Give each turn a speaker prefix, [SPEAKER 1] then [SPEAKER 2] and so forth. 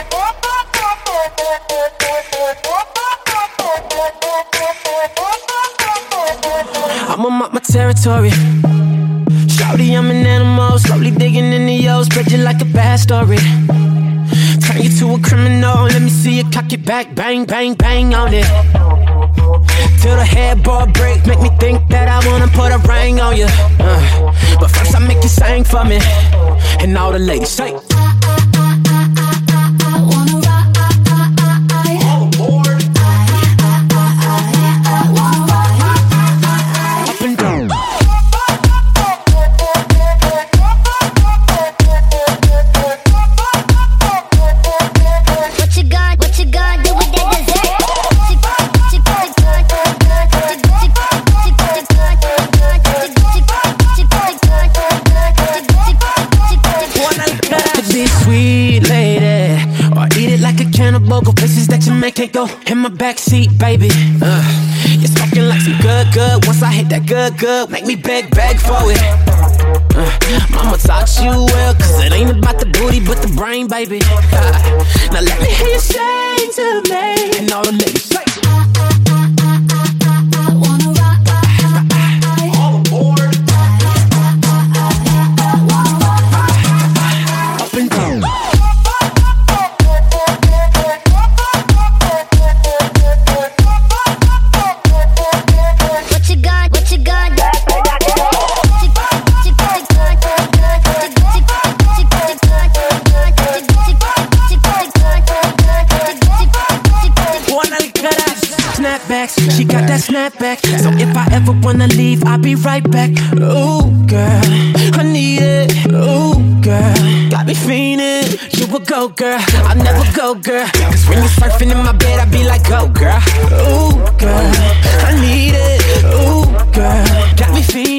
[SPEAKER 1] I'ma mark my territory. Shawty, I'm an animal, slowly digging in the O's, spread you like a bad story. Turn you to a criminal, let me see you cock it back, bang, bang, bang on it. Till the headboard break, make me think that I wanna put a ring on you. But first I make you sing for me, and all the ladies say. Go places that your man can't go. In my backseat, baby. You're smoking like some good. Once I hit that good, make me beg for it. Mama taught you well, cause it ain't about the booty but the brain, baby. Now let me hear you say to me, and all the ladies say. She got that snapback, so if I ever wanna leave, I'll be right back. Ooh, girl, I need it. Ooh, girl, got me fiending. You a go, girl, I'll never go, girl. Cause when you're surfing in my bed, I be like, go, girl. Ooh, girl, I need it. Ooh, girl, got me fiending.